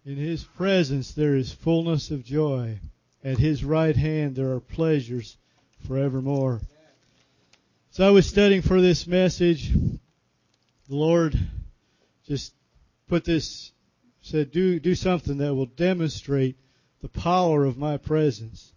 In His presence there is fullness of joy. At His right hand there are pleasures forevermore. So I was studying for this message. The Lord just put this, said, do something that will demonstrate the power of my presence.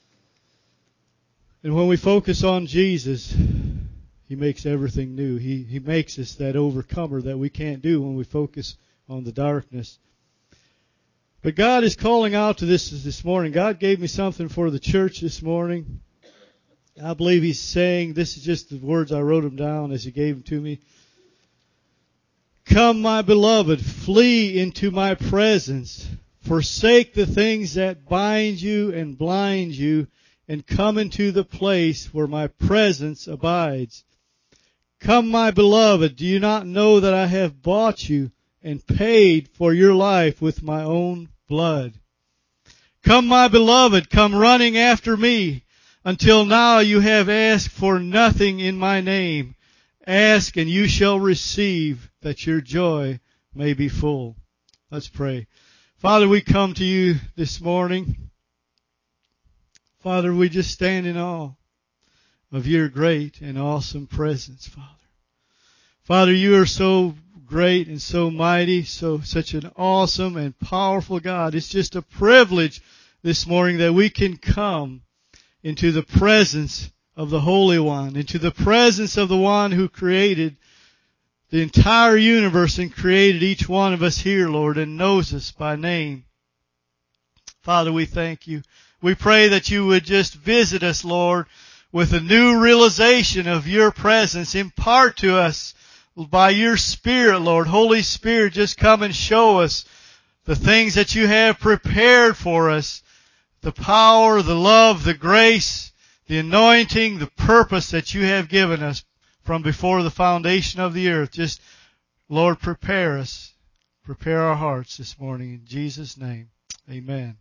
And when we focus on Jesus, He makes everything new. He makes us that overcomer that we can't do when we focus on the darkness. But God is calling out to this morning. God gave me something for the church this morning. I believe He's saying, this is just the words, I wrote them down as He gave them to me. Come, my beloved, flee into my presence. Forsake the things that bind you and blind you, and come into the place where my presence abides. Come, my beloved, do you not know that I have bought you and paid for your life with my own blood? Come, my beloved, come running after me. Until now you have asked for nothing in my name. Ask and you shall receive, that your joy may be full. Let's pray. Father, we come to you this morning. Father, we just stand in awe of your great and awesome presence, Father. Father, you are so great and so mighty, such an awesome and powerful God. It's just a privilege this morning that we can come into the presence of the Holy One, into the presence of the One who created the entire universe and created each one of us here, Lord, and knows us by name. Father, we thank you. We pray that you would just visit us, Lord, with a new realization of your presence. Impart to us by your Spirit, Lord. Holy Spirit, just come and show us the things that you have prepared for us. The power, the love, the grace, the anointing, the purpose that you have given us from before the foundation of the earth. Just, Lord, prepare us. Prepare our hearts this morning. In Jesus' name, amen.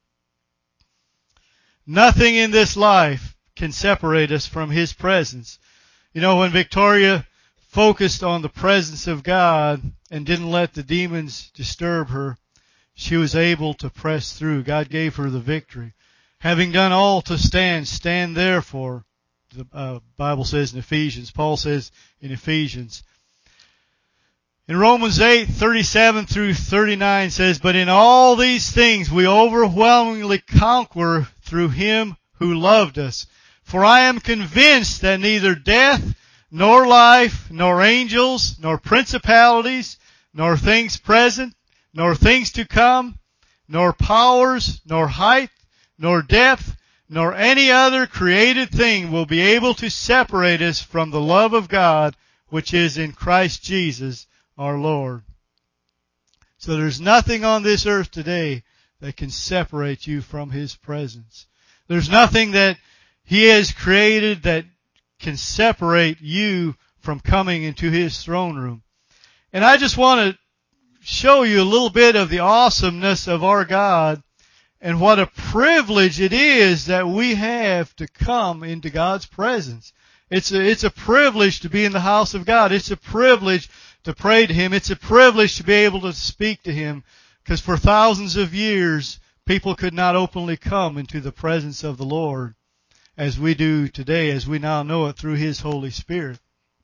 Nothing in this life can separate us from His presence. You know, when Victoria focused on the presence of God and didn't let the demons disturb her, she was able to press through. God gave her the victory. Having done all to stand therefore, the Bible says in Ephesians, Paul says in Ephesians. In Romans 8:37 through 39 says, but in all these things we overwhelmingly conquer through Him who loved us. For I am convinced that neither death, nor life, nor angels, nor principalities, nor things present, nor things to come, nor powers, nor height, nor depth, nor any other created thing will be able to separate us from the love of God which is in Christ Jesus our Lord. So there's nothing on this earth today that can separate you from His presence. There's nothing that He has created that can separate you from coming into His throne room. And I just want to show you a little bit of the awesomeness of our God and what a privilege it is that we have to come into God's presence. It's a privilege to be in the house of God. It's a privilege to pray to Him. It's a privilege to be able to speak to Him, because for thousands of years people could not openly come into the presence of the Lord as we do today, as we now know it through His Holy Spirit.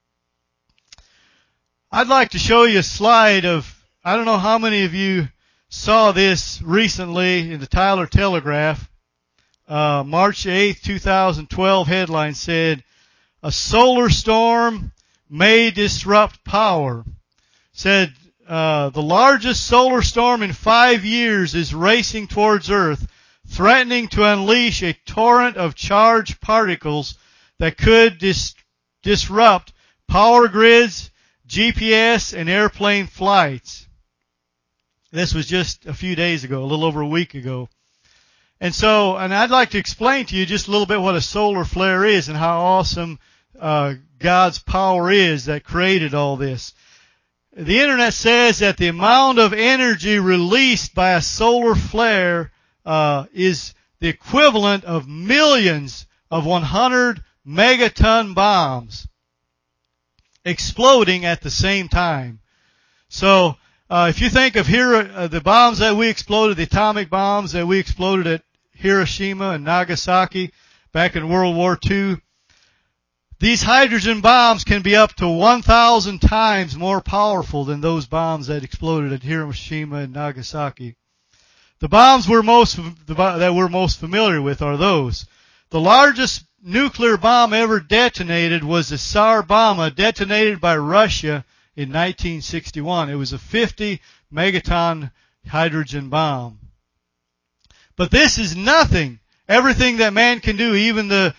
I'd like to show you a slide of, I don't know how many of you saw this recently in the Tyler Telegraph. March 8th, 2012 headline said, a solar storm may disrupt power. Said, the largest solar storm in 5 years is racing towards Earth, threatening to unleash a torrent of charged particles that could disrupt power grids, GPS, and airplane flights. This was just a few days ago, a little over a week ago. And I'd like to explain to you just a little bit what a solar flare is and how awesome God's power is that created all this. The internet says that the amount of energy released by a solar flare is the equivalent of millions of 100 megaton bombs exploding at the same time. So If you think of the bombs that we exploded, the atomic bombs that we exploded at Hiroshima and Nagasaki back in World War II, these hydrogen bombs can be up to 1,000 times more powerful than those bombs that exploded at Hiroshima and Nagasaki. The bombs that we're most familiar with are those. The largest nuclear bomb ever detonated was the Tsar Bomba, detonated by Russia in 1961. It was a 50 megaton hydrogen bomb. But this is nothing. Everything that man can do, even the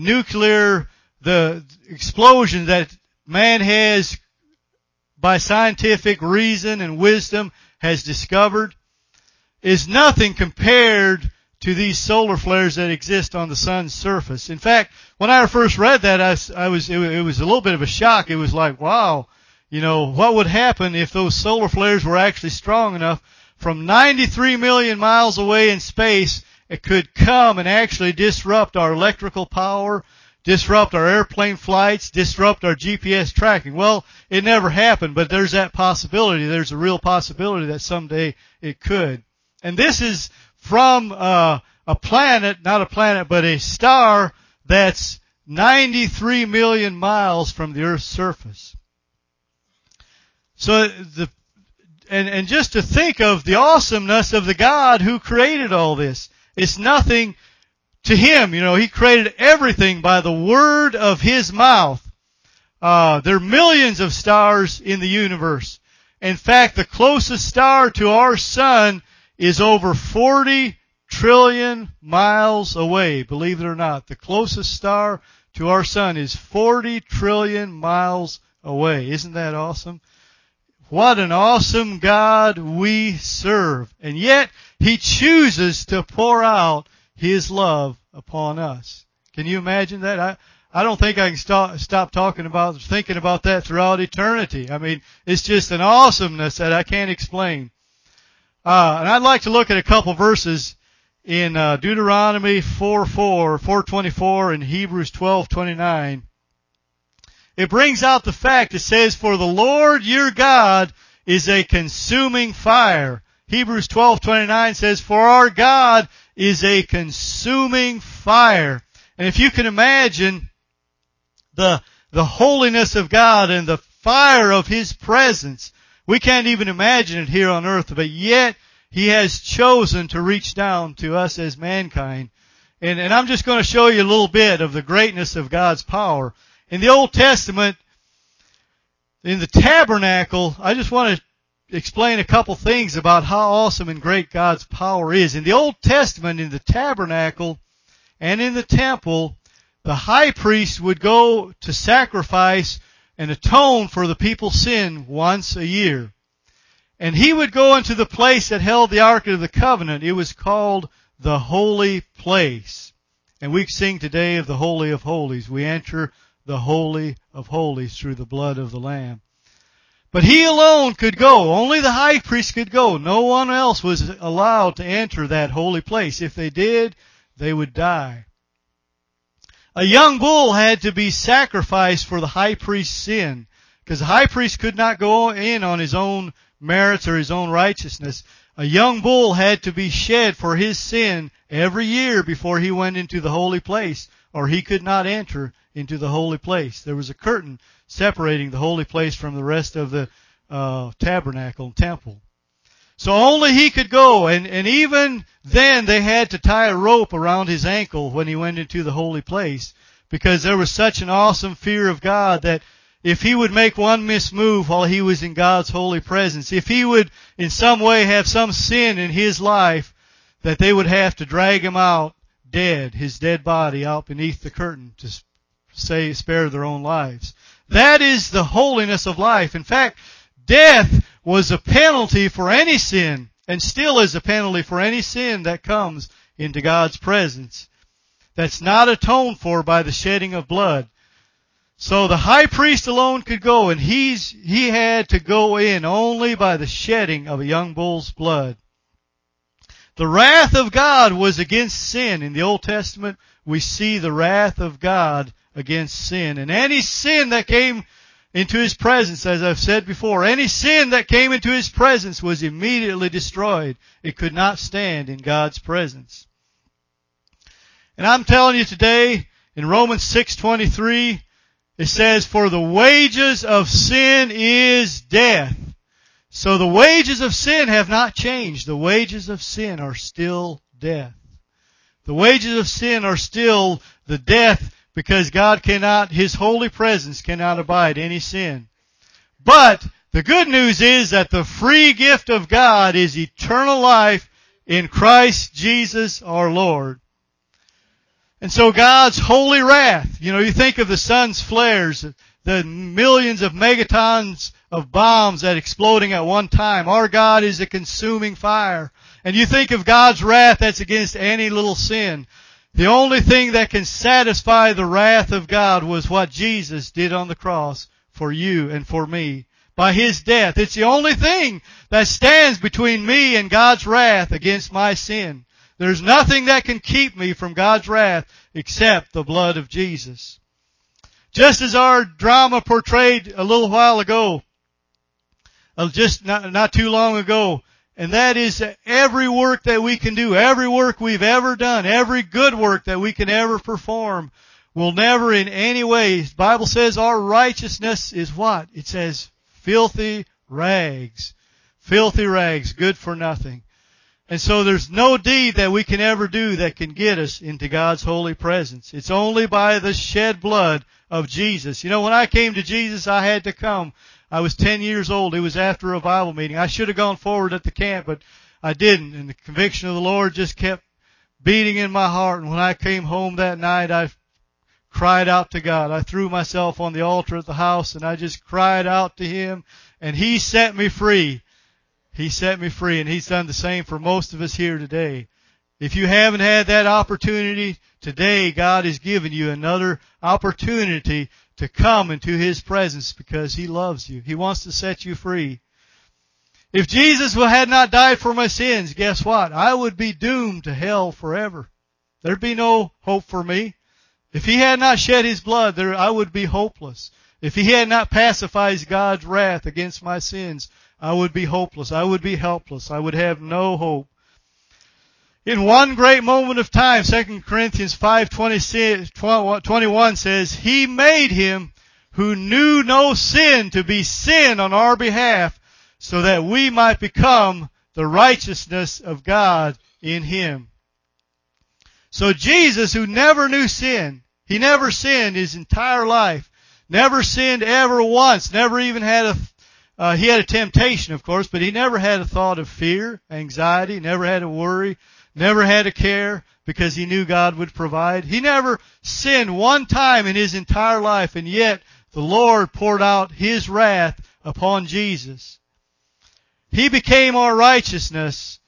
explosion that man has, by scientific reason and wisdom, has discovered, is nothing compared to these solar flares that exist on the sun's surface. In fact, when I first read that, it was a little bit of a shock. It was like, wow, what would happen if those solar flares were actually strong enough from 93 million miles away in space? It could come and actually disrupt our electrical power, disrupt our airplane flights, disrupt our GPS tracking. Well, it never happened, but there's that possibility. There's a real possibility that someday it could. And this is from a planet, not a planet, but a star that's 93 million miles from the Earth's surface. So and just to think of the awesomeness of the God who created all this. It's nothing to Him. He created everything by the word of His mouth. There are millions of stars in the universe. In fact, the closest star to our sun is over 40 trillion miles away. Believe it or not, the closest star to our sun is 40 trillion miles away. Isn't that awesome? What an awesome God we serve. And yet, He chooses to pour out His love upon us. Can you imagine that? I don't think I can stop thinking about that throughout eternity. I mean, it's just an awesomeness that I can't explain. And I'd like to look at a couple verses in Deuteronomy 4:24, and Hebrews 12:29. It brings out the fact, it says, "For the Lord your God is a consuming fire." Hebrews 12:29 says, "For our God is a consuming fire." And if you can imagine the holiness of God and the fire of His presence, we can't even imagine it here on earth, but yet He has chosen to reach down to us as mankind. And I'm just going to show you a little bit of the greatness of God's power. In the Old Testament, in the tabernacle, I just want to explain a couple things about how awesome and great God's power is. In the Old Testament, in the tabernacle and in the temple, the high priest would go to sacrifice and atone for the people's sin once a year. And he would go into the place that held the Ark of the Covenant. It was called the Holy Place. And we sing today of the Holy of Holies. We enter the Holy of Holies through the blood of the Lamb. But he alone could go. Only the high priest could go. No one else was allowed to enter that holy place. If they did, they would die. A young bull had to be sacrificed for the high priest's sin, because the high priest could not go in on his own merits or his own righteousness. A young bull had to be shed for his sin every year before he went into the holy place, or he could not enter into the holy place. There was a curtain separating the holy place from the rest of the tabernacle and temple. So only he could go, and even then they had to tie a rope around his ankle when he went into the holy place, because there was such an awesome fear of God that if he would make one mismove while he was in God's holy presence, if he would in some way have some sin in his life, that they would have to drag him out dead, his dead body out beneath the curtain to spare their own lives. That is the holiness of life. In fact, death was a penalty for any sin, and still is a penalty for any sin that comes into God's presence. That's not atoned for by the shedding of blood. So the high priest alone could go, and he had to go in only by the shedding of a young bull's blood. The wrath of God was against sin. In the Old Testament, we see the wrath of God against sin. And any sin that came into His presence, as I've said before. Any sin that came into His presence was immediately destroyed. It could not stand in God's presence. And I'm telling you today, in Romans 6:23, it says, "For the wages of sin is death." So the wages of sin have not changed. The wages of sin are still death. The wages of sin are still the death, because God cannot, His holy presence cannot abide any sin. But the good news is that the free gift of God is eternal life in Christ Jesus our Lord. And so God's holy wrath, you think of the sun's flares, the millions of megatons of bombs that exploding at one time. Our God is a consuming fire. And you think of God's wrath that's against any little sin. The only thing that can satisfy the wrath of God was what Jesus did on the cross for you and for me. By His death. It's the only thing that stands between me and God's wrath against my sin. There's nothing that can keep me from God's wrath except the blood of Jesus. Just as our drama portrayed a little while ago, just not too long ago, and that is that every work that we can do, every work we've ever done, every good work that we can ever perform will never in any way, the Bible says our righteousness is what? It says filthy rags. Filthy rags, good for nothing. And so there's no deed that we can ever do that can get us into God's holy presence. It's only by the shed blood of Jesus. When I came to Jesus, I had to come. I was 10 years old. It was after a Bible meeting. I should have gone forward at the camp, but I didn't. And the conviction of the Lord just kept beating in my heart. And when I came home that night, I cried out to God. I threw myself on the altar at the house and I just cried out to Him, and He set me free. He set me free, and He's done the same for most of us here today. If you haven't had that opportunity, today God has given you another opportunity to come into His presence because He loves you. He wants to set you free. If Jesus had not died for my sins, guess what? I would be doomed to hell forever. There'd be no hope for me. If He had not shed His blood, I would be hopeless. If He had not pacified God's wrath against my sins, I would be hopeless. I would be helpless. I would have no hope. In one great moment of time, 2 Corinthians 5:21 says, He made Him who knew no sin to be sin on our behalf, so that we might become the righteousness of God in Him. So Jesus, who never knew sin, He never sinned His entire life, never sinned ever once, never even had He had a temptation, of course, but He never had a thought of fear, anxiety, never had a worry, never had a care, because He knew God would provide. He never sinned one time in His entire life, and yet the Lord poured out His wrath upon Jesus. He became our righteousness,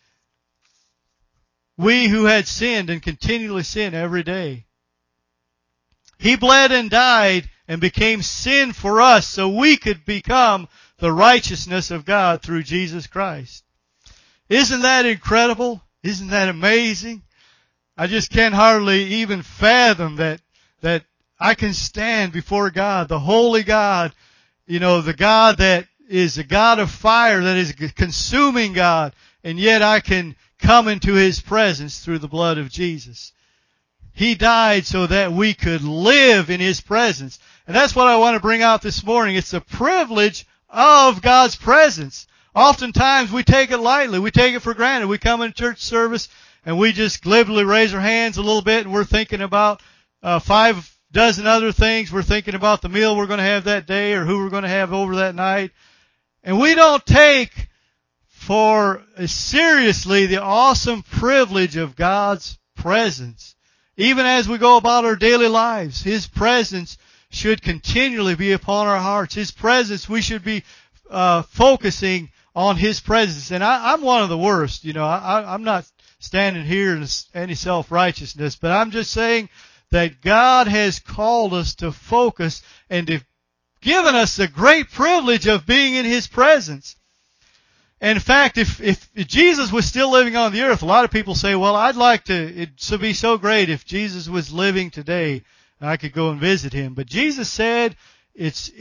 we who had sinned and continually sin every day. He bled and died and became sin for us so we could become the righteousness of God through Jesus Christ. Isn't that incredible? Isn't that amazing? I just can't hardly even fathom that I can stand before God, the holy God, the God that is a God of fire, that is a consuming God, and yet I can come into His presence through the blood of Jesus. He died so that we could live in His presence. And that's what I want to bring out this morning. It's the privilege of God's presence. Oftentimes we take it lightly. We take it for granted. We come in church service and we just glibly raise our hands a little bit, and we're thinking about 5 dozen other things. We're thinking about the meal we're going to have that day or who we're going to have over that night. And we don't take for seriously the awesome privilege of God's presence. Even as we go about our daily lives, His presence should continually be upon our hearts. His presence, we should be focusing on His presence. And I'm one of the worst. I'm not standing here in any self-righteousness, but I'm just saying that God has called us to focus and to given us the great privilege of being in His presence. And in fact, if Jesus was still living on the earth, a lot of people say, well, I'd like it to be so great if Jesus was living today and I could go and visit Him. But Jesus said it's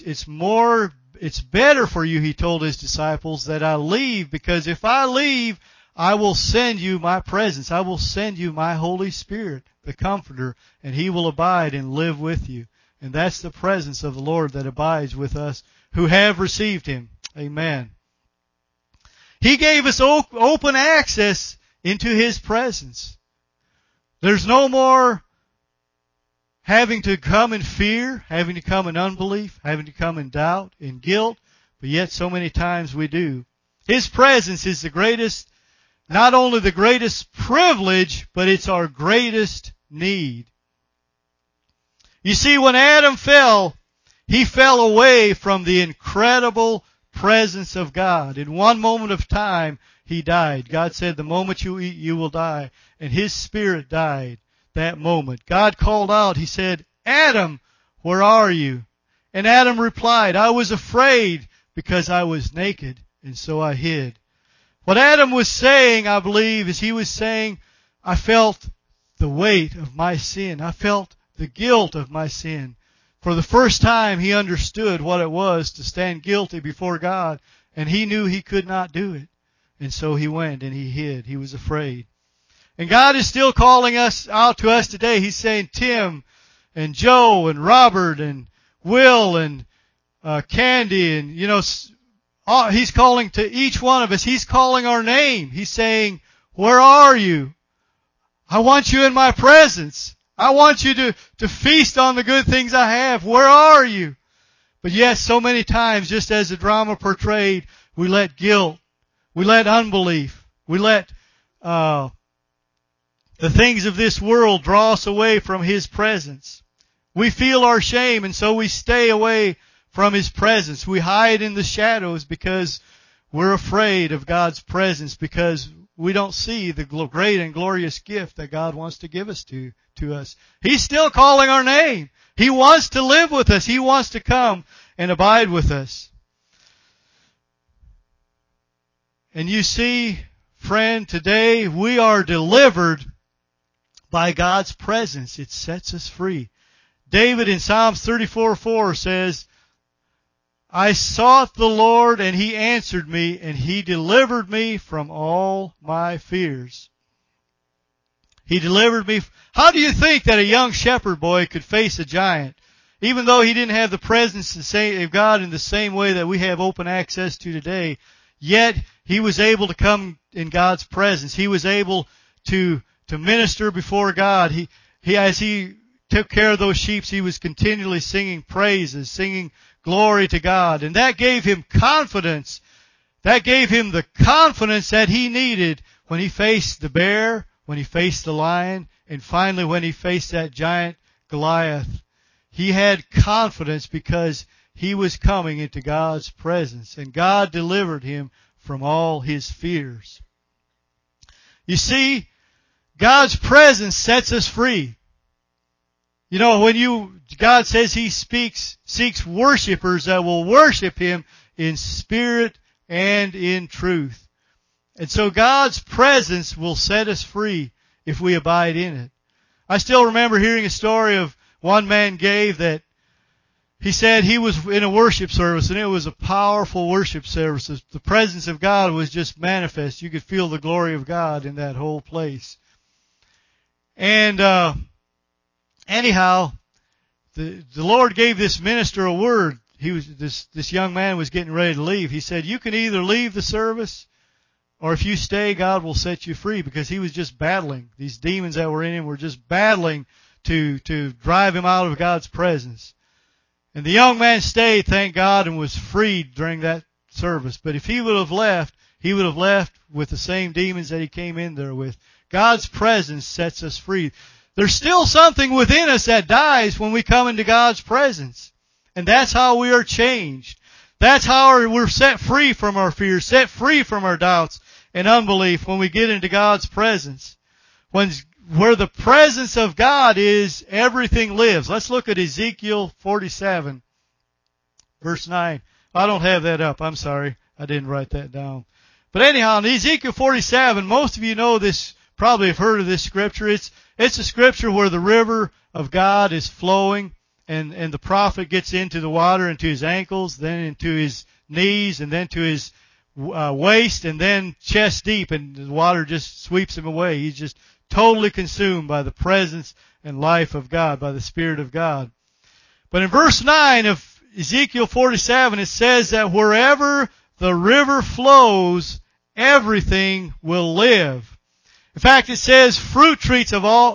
better for you, he told his disciples, that I leave, because if I leave, I will send you my presence. I will send you my Holy Spirit, the Comforter, and he will abide and live with you. And that's the presence of the Lord that abides with us who have received him. Amen. He gave us open access into his presence. There's no more having to come in fear, having to come in unbelief, having to come in doubt, in guilt, but yet so many times we do. His presence is the greatest, not only the greatest privilege, but it's our greatest need. You see, when Adam fell, he fell away from the incredible presence of God. In one moment of time, he died. God said, the moment you eat, you will die. And his spirit died that moment. God called out, he said, Adam, where are you? And Adam replied, I was afraid because I was naked, and so I hid. What Adam was saying, I believe, is he was saying, I felt the weight of my sin. I felt the guilt of my sin. For the first time, he understood what it was to stand guilty before God, and he knew he could not do it. And so he went and he hid. He was afraid. And God is still calling us out to us today. He's saying, Tim and Joe and Robert and Will and Candy, and he's calling to each one of us. He's calling our name. He's saying, where are you? I want you in my presence. I want you to feast on the good things I have. Where are you? But yes, so many times, just as the drama portrayed, we let guilt, we let unbelief, we let the things of this world draw us away from his presence. We feel our shame, and so we stay away from his presence. We hide in the shadows because we're afraid of God's presence, because we don't see the great and glorious gift that God wants to give us to us. He's still calling our name. He wants to live with us. He wants to come and abide with us. And you see, friend, today we are delivered by God's presence. It sets us free. David in Psalms 34:4 says, I sought the Lord, and he answered me, and he delivered me from all my fears. He delivered me. How do you think that a young shepherd boy could face a giant? Even though he didn't have the presence of God in the same way that we have open access to today, yet he was able to come in God's presence. He was able to minister before God. He as he took care of those sheep, he was continually singing praises, singing glory to God. And that gave him confidence. That gave him the confidence that he needed when he faced the bear, when he faced the lion, and finally when he faced that giant Goliath. He had confidence because he was coming into God's presence, and God delivered him from all his fears. You see, God's presence sets us free. You know, God says he seeks worshipers that will worship him in spirit and in truth. And so God's presence will set us free if we abide in it. I still remember hearing a story of one man gave that he said he was in a worship service, and it was a powerful worship service. The presence of God was just manifest. You could feel the glory of God in that whole place. And anyhow, the Lord gave this minister a word. This young man was getting ready to leave. He said, you can either leave the service, or if you stay, God will set you free, because he was just battling. These demons that were in him were just battling to drive him out of God's presence. And the young man stayed, thank God, and was freed during that service. But if he would have left, he would have left with the same demons that he came in there with. God's presence sets us free. There's still something within us that dies when we come into God's presence. And that's how we are changed. That's how we're set free from our fears, set free from our doubts and unbelief when we get into God's presence. Where the presence of God is, everything lives. Let's look at Ezekiel 47, verse 9. I don't have that up. I'm sorry. I didn't write that down. But anyhow, in Ezekiel 47, most of you know this, probably have heard of this scripture. It's a scripture where the river of God is flowing. and the prophet gets into the water, into his ankles, then into his knees, and then to his waist, and then chest deep, and the water just sweeps him away. He's just totally consumed by the presence and life of God, by the Spirit of God. But in verse 9 of Ezekiel 47, it says that wherever the river flows, everything will live. In fact, it says fruit trees of all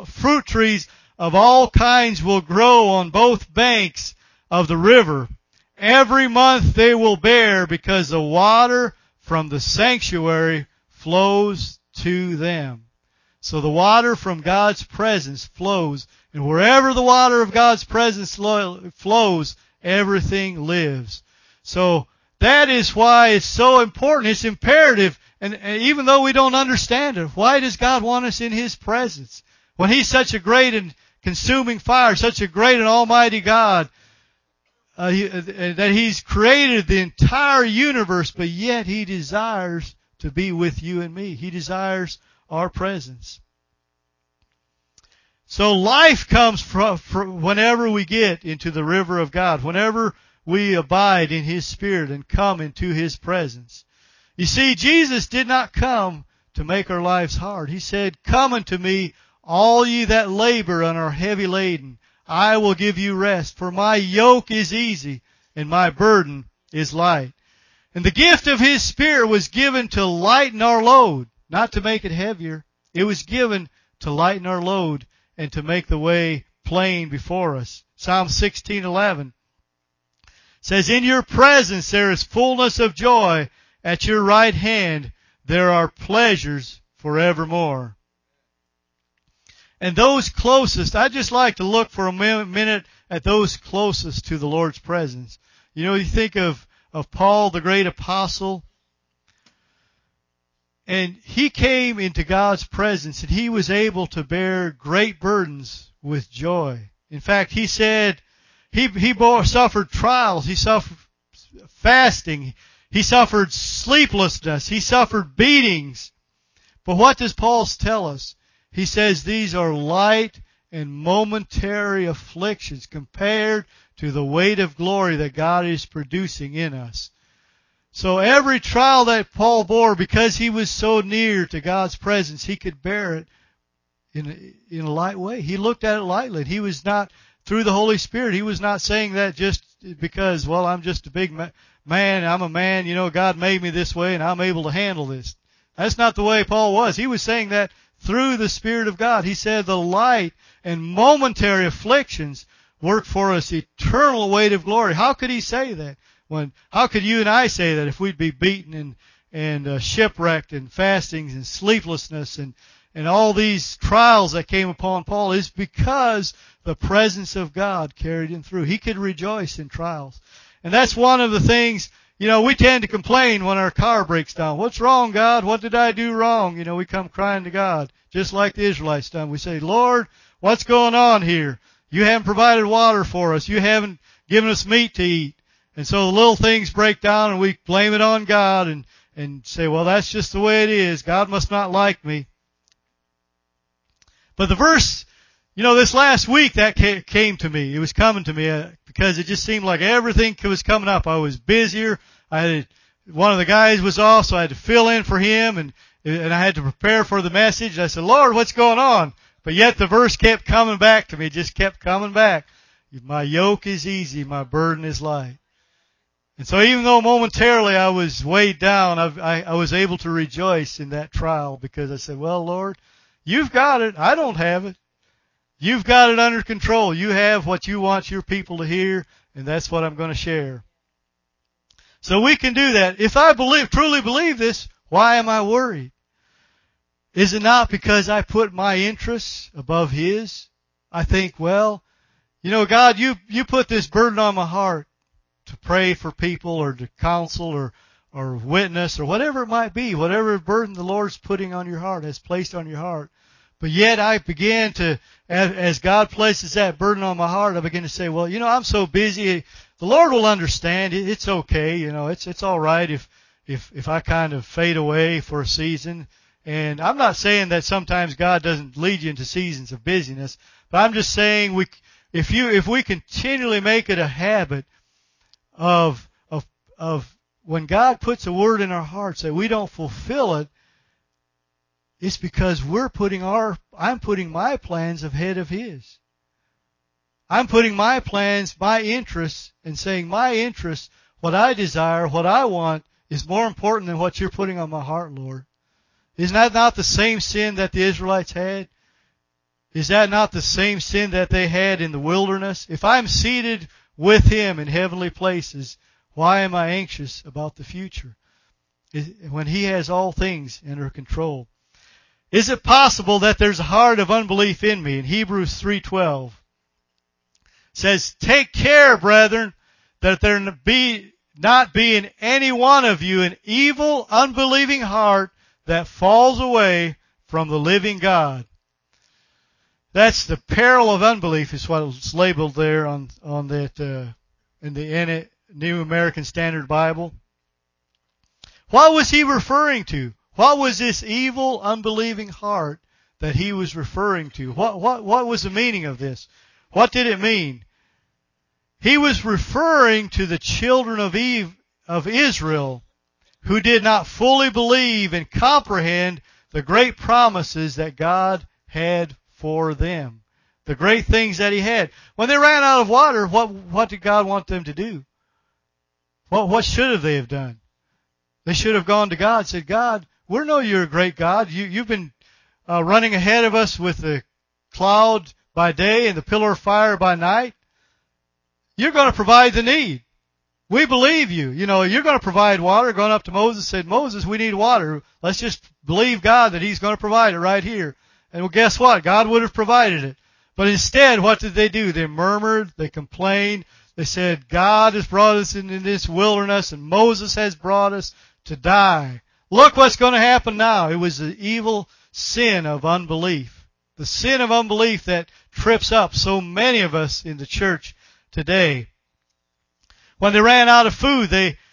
kinds will grow on both banks of the river. Every month they will bear, because the water from the sanctuary flows to them. So the water from God's presence flows, and wherever the water of God's presence flows, everything lives. So that is why it's so important. It's imperative. And even though we don't understand it, why does God want us in His presence? When He's such a great and consuming fire, such a great and almighty God, that He's created the entire universe, but yet He desires to be with you and me. He desires our presence. So life comes from whenever we get into the river of God, whenever we abide in His Spirit and come into His presence. You see, Jesus did not come to make our lives hard. He said, "Come unto me, all ye that labor and are heavy laden. I will give you rest, for my yoke is easy and my burden is light." And the gift of His Spirit was given to lighten our load, not to make it heavier. It was given to lighten our load and to make the way plain before us. Psalm 16:11 says, "In your presence there is fullness of joy. At your right hand there are pleasures forevermore." And those closest, I'd just like to look for a minute at those closest to the Lord's presence. You know, you think of Paul, the great apostle, and he came into God's presence and he was able to bear great burdens with joy. In fact, he said he suffered trials, he suffered fasting, he suffered sleeplessness, he suffered beatings. But what does Paul tell us? He says these are light and momentary afflictions compared to the weight of glory that God is producing in us. So every trial that Paul bore, because he was so near to God's presence, he could bear it in a light way. He looked at it lightly. He was not, through the Holy Spirit, he was not saying that just because, well, I'm just a big man, I'm a man, you know, God made me this way and I'm able to handle this. That's not the way Paul was. He was saying that through the Spirit of God. He said the light and momentary afflictions work for us eternal weight of glory. How could he say that? How could you and I say that if we'd be beaten and shipwrecked and fastings and sleeplessness and all these trials that came upon Paul? Is because the presence of God carried him through. He could rejoice in trials. And that's one of the things, you know, we tend to complain when our car breaks down. What's wrong, God? What did I do wrong? You know, we come crying to God, just like the Israelites done. We say, Lord, what's going on here? You haven't provided water for us. You haven't given us meat to eat. And so the little things break down and we blame it on God and say, well, that's just the way it is. God must not like me. But the verse, you know, this last week that came to me. It was coming to me because it just seemed like everything was coming up. I was busier. One of the guys was off, so I had to fill in for him and I had to prepare for the message. I said, Lord, what's going on? But yet the verse kept coming back to me. It just kept coming back. My yoke is easy. My burden is light. And so even though momentarily I was weighed down, I was able to rejoice in that trial because I said, well, Lord, you've got it. I don't have it. You've got it under control. You have what you want your people to hear, and that's what I'm going to share. So we can do that. If I truly believe this, why am I worried? Is it not because I put my interests above His? I think, well, you know, God, you put this burden on my heart to pray for people or to counsel or witness or whatever it might be, whatever burden the Lord's putting on your heart, has placed on your heart. But yet I began to, as God places that burden on my heart, I begin to say, well, you know, I'm so busy. The Lord will understand. It's okay. You know, it's all right if I kind of fade away for a season. And I'm not saying that sometimes God doesn't lead you into seasons of busyness, but I'm just saying if we continually make it a habit of when God puts a word in our hearts that we don't fulfill it, it's because I'm putting my plans ahead of His. I'm putting my plans, my interests, and saying my interests, what I desire, what I want, is more important than what you're putting on my heart, Lord. Isn't that not the same sin that the Israelites had? Is that not the same sin that they had in the wilderness? If I'm seated with Him in heavenly places, why am I anxious about the future? When He has all things under control. Is it possible that there's a heart of unbelief in me? In Hebrews 3:12 says, "Take care, brethren, that there not be in any one of you an evil, unbelieving heart that falls away from the living God." That's the peril of unbelief, is what was labeled there on that in the New American Standard Bible. What was he referring to? What was this evil, unbelieving heart that he was referring to? What was the meaning of this? What did it mean? He was referring to the children of Israel who did not fully believe and comprehend the great promises that God had for them. The great things that He had. When they ran out of water, what did God want them to do? What should they have done? They should have gone to God and said, "God, we know You're a great God. You've been running ahead of us with the cloud by day and the pillar of fire by night. You're going to provide the need. We believe You. You know, You're going to provide water." Going up to Moses, said, "Moses, we need water. Let's just believe God that He's going to provide it right here." And well, guess what? God would have provided it. But instead, what did they do? They murmured, they complained, they said, "God has brought us into this wilderness and Moses has brought us to die. Look what's going to happen now." It was the evil sin of unbelief. The sin of unbelief that trips up so many of us in the church today. When they ran out of food,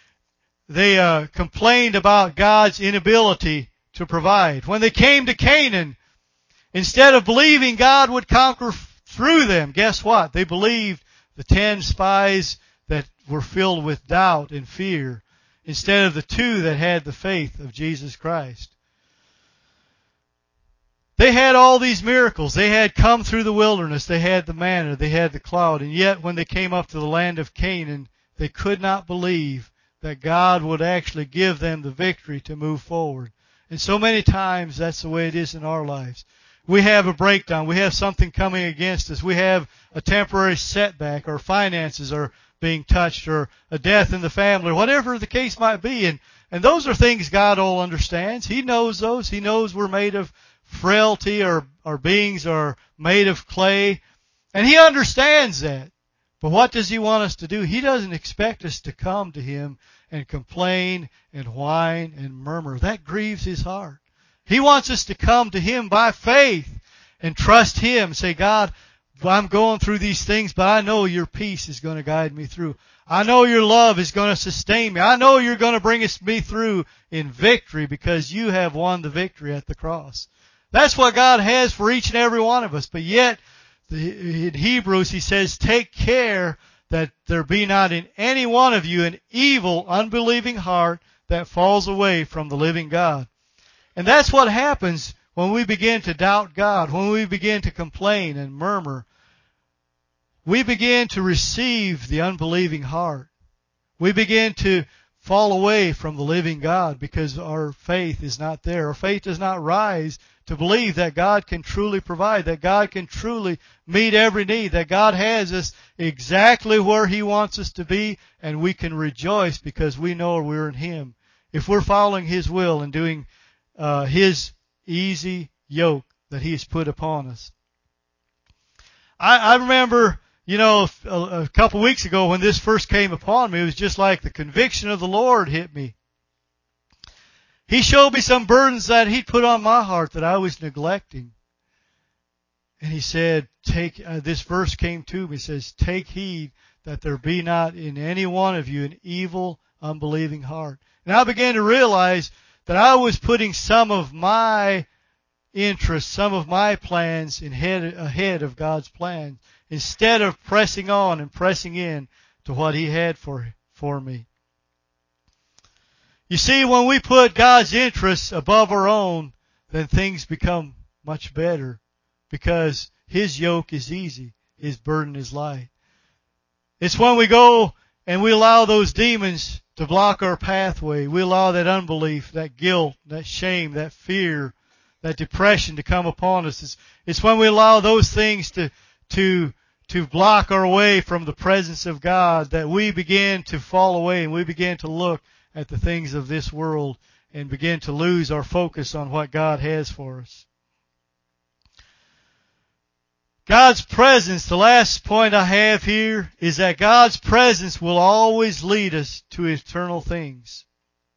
they complained about God's inability to provide. When they came to Canaan, instead of believing God would conquer through them, guess what? They believed the 10 spies that were filled with doubt and fear, instead of the 2 that had the faith of Jesus Christ. They had all these miracles. They had come through the wilderness. They had the manna. They had the cloud. And yet when they came up to the land of Canaan, they could not believe that God would actually give them the victory to move forward. And so many times that's the way it is in our lives. We have a breakdown. We have something coming against us. We have a temporary setback. Our finances are being touched, or a death in the family, or whatever the case might be. And those are things God all understands. He knows those. He knows we're made of frailty, or our beings are made of clay. And He understands that. But what does He want us to do? He doesn't expect us to come to Him and complain and whine and murmur. That grieves His heart. He wants us to come to Him by faith and trust Him. Say, "God, I'm going through these things, but I know Your peace is going to guide me through. I know Your love is going to sustain me. I know You're going to bring me through in victory because You have won the victory at the cross." That's what God has for each and every one of us. But yet, in Hebrews, He says, "Take care that there be not in any one of you an evil, unbelieving heart that falls away from the living God." And that's what happens when we begin to doubt God, when we begin to complain and murmur. We begin to receive the unbelieving heart. We begin to fall away from the living God because our faith is not there. Our faith does not rise to believe that God can truly provide, that God can truly meet every need, that God has us exactly where He wants us to be, and we can rejoice because we know we're in Him. If we're following His will and doing His easy yoke that He's put upon us. I remember, a couple weeks ago when this first came upon me, it was just like the conviction of the Lord hit me. He showed me some burdens that He'd put on my heart that I was neglecting. And He said, this verse came to me, it says, "Take heed that there be not in any one of you an evil, unbelieving heart." And I began to realize that I was putting some of my interests, some of my plans ahead of God's plan, instead of pressing on and pressing in to what He had for me. You see, when we put God's interests above our own, then things become much better, because His yoke is easy, His burden is light. It's when we go and we allow those demons to block our pathway, we allow that unbelief, that guilt, that shame, that fear, that depression to come upon us. It's when we allow those things to block our way from the presence of God that we begin to fall away and we begin to look at the things of this world and begin to lose our focus on what God has for us. God's presence, the last point I have here, is that God's presence will always lead us to eternal things.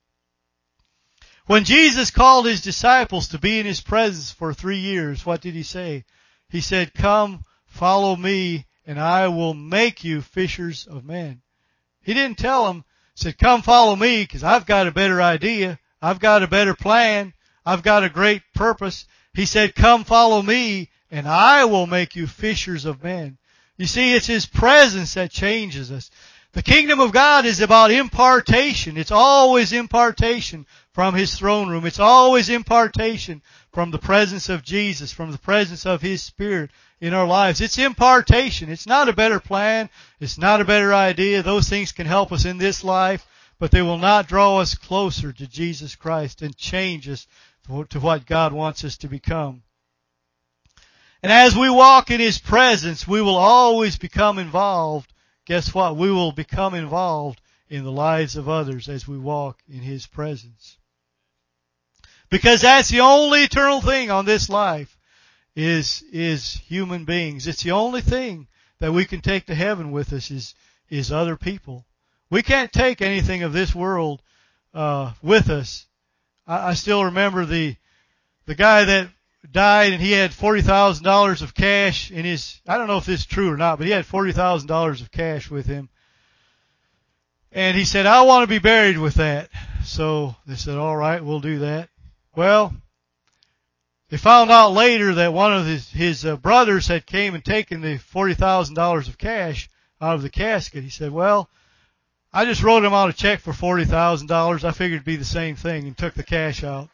When Jesus called His disciples to be in His presence for 3 years, what did He say? He said, "Come, follow me, and I will make you fishers of men." He didn't tell them, He said, "Come follow me, because I've got a better idea. I've got a better plan. I've got a great purpose." He said, "Come follow me, and I will make you fishers of men." You see, it's His presence that changes us. The kingdom of God is about impartation. It's always impartation from His throne room. It's always impartation from the presence of Jesus, from the presence of His Spirit in our lives. It's impartation. It's not a better plan. It's not a better idea. Those things can help us in this life, but they will not draw us closer to Jesus Christ and change us to what God wants us to become. And as we walk in His presence, we will always become involved. Guess what? We will become involved in the lives of others as we walk in His presence. Because that's the only eternal thing on this life is human beings. It's the only thing that we can take to heaven with us is other people. We can't take anything of this world with us. I still remember the guy that died, and he had $40,000 of cash in his, I don't know if this is true or not, but he had $40,000 of cash with him. And he said, "I want to be buried with that." So they said, "All right, we'll do that." Well, they found out later that one of his brothers had came and taken the $40,000 of cash out of the casket. He said, "Well, I just wrote him out a check for $40,000. I figured it'd be the same thing," and took the cash out.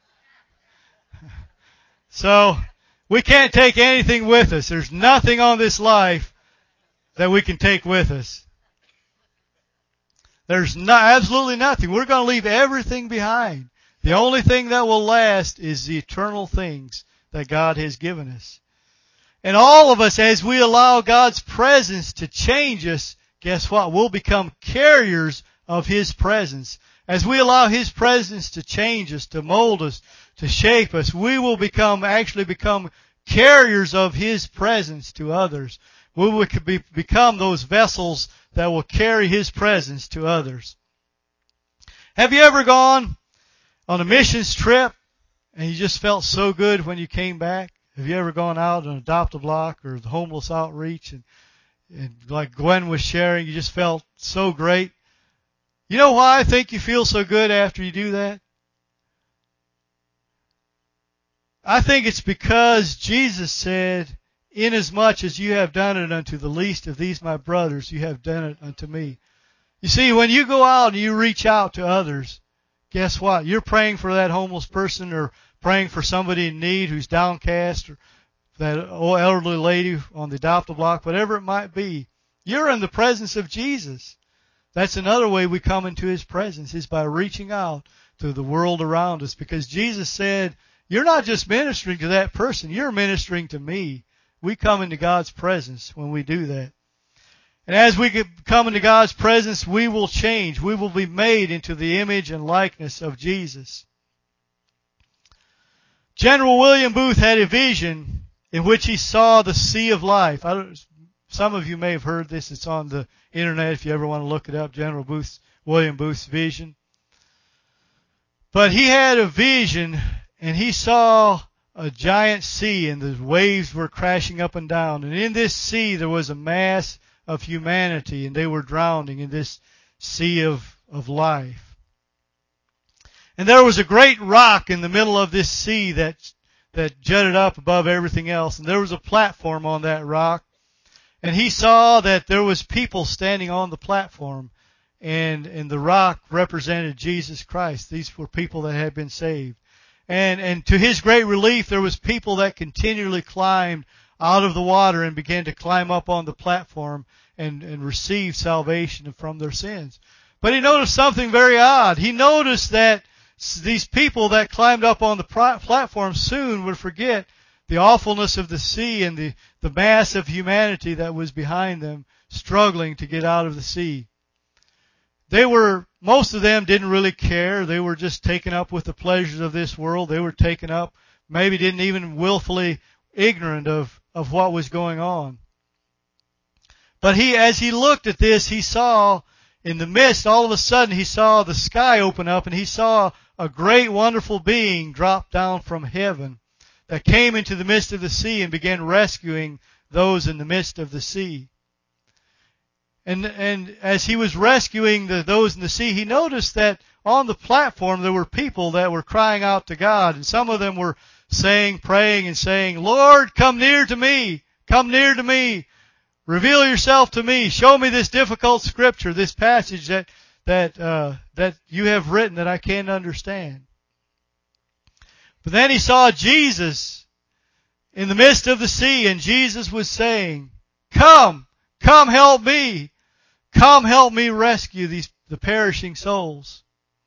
So, we can't take anything with us. There's nothing on this life that we can take with us. There's absolutely nothing. We're going to leave everything behind. The only thing that will last is the eternal things that God has given us. And all of us, as we allow God's presence to change us, guess what? We'll become carriers of His presence. As we allow His presence to change us, to mold us, to shape us, we will actually become carriers of His presence to others. We will become those vessels that will carry His presence to others. Have you ever gone on a missions trip and you just felt so good when you came back? Have you ever gone out on Adopt-A-Block or the homeless outreach and like Gwen was sharing, you just felt so great? You know why I think you feel so good after you do that? I think it's because Jesus said, "Inasmuch as you have done it unto the least of these my brothers, you have done it unto me." You see, when you go out and you reach out to others, guess what? You're praying for that homeless person or praying for somebody in need who's downcast or that old elderly lady on the Adopt-A-Block, whatever it might be. You're in the presence of Jesus. That's another way we come into His presence, is by reaching out to the world around us, because Jesus said, "You're not just ministering to that person, you're ministering to me." We come into God's presence when we do that. And as we come into God's presence, we will change. We will be made into the image and likeness of Jesus. General William Booth had a vision in which he saw the sea of life. Some of you may have heard this. It's on the internet if you ever want to look it up, William Booth's vision. But he had a vision, and he saw a giant sea, and the waves were crashing up and down. And in this sea there was a mass of humanity, and they were drowning in this sea of life. And there was a great rock in the middle of this sea that that jutted up above everything else. And there was a platform on that rock. And he saw that there was people standing on the platform. And the rock represented Jesus Christ. These were people that had been saved. And to his great relief, there was people that continually climbed out of the water and began to climb up on the platform and receive salvation from their sins. But he noticed something very odd. He noticed that these people that climbed up on the platform soon would forget the awfulness of the sea and the mass of humanity that was behind them, struggling to get out of the sea. Most of them didn't really care. They were just taken up with the pleasures of this world. They were taken up, maybe didn't even willfully ignorant of what was going on. But as he looked at this, he saw in the midst, all of a sudden he saw the sky open up and he saw a great wonderful being drop down from heaven that came into the midst of the sea and began rescuing those in the midst of the sea. And as he was rescuing those in the sea, he noticed that on the platform there were people that were crying out to God. And some of them were praying and saying, Lord, come near to me. Come near to me. Reveal yourself to me. Show me this difficult scripture, this passage that you have written that I can't understand. But then he saw Jesus in the midst of the sea, and Jesus was saying, Come help me. Come help me rescue the perishing souls.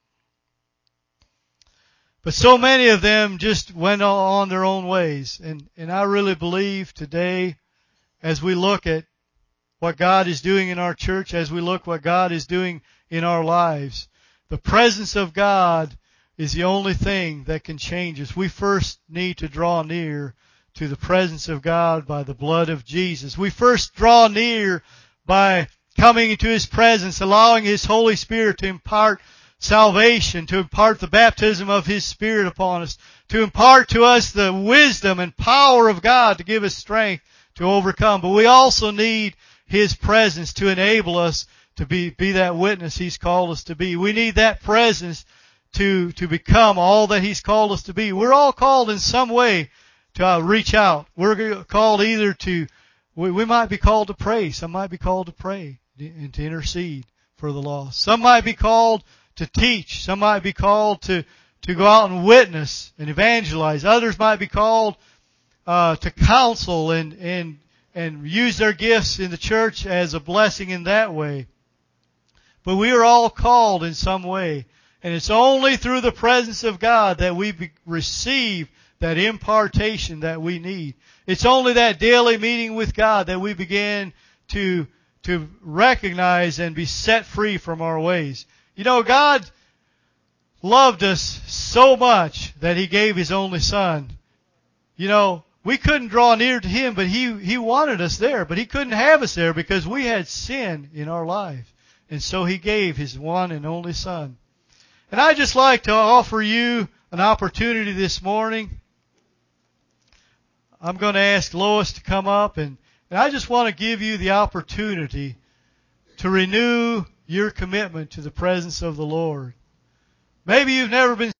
But so many of them just went on their own ways. And I really believe today, as we look at what God is doing in our church, as we look what God is doing in our lives, the presence of God is the only thing that can change us. We first need to draw near to the presence of God by the blood of Jesus. We first draw near by coming into His presence, allowing His Holy Spirit to impart salvation, to impart the baptism of His Spirit upon us, to impart to us the wisdom and power of God to give us strength to overcome. But we also need His presence to enable us to be that witness He's called us to be. We need that presence to become all that He's called us to be. We're all called in some way to reach out. We're called either we might be called to pray. Some might be called to pray and to intercede for the lost. Some might be called to teach. Some might be called to go out and witness and evangelize. Others might be called to counsel and use their gifts in the church as a blessing in that way. But we are all called in some way. And it's only through the presence of God that we receive that impartation that we need. It's only that daily meeting with God that we begin to recognize and be set free from our ways. You know, God loved us so much that He gave His only Son. You know, we couldn't draw near to Him, but He wanted us there. But He couldn't have us there because we had sin in our life. And so He gave His one and only Son. And I'd just like to offer you an opportunity this morning. I'm going to ask Lois to come up, and I just want to give you the opportunity to renew your commitment to the presence of the Lord. Maybe you've never been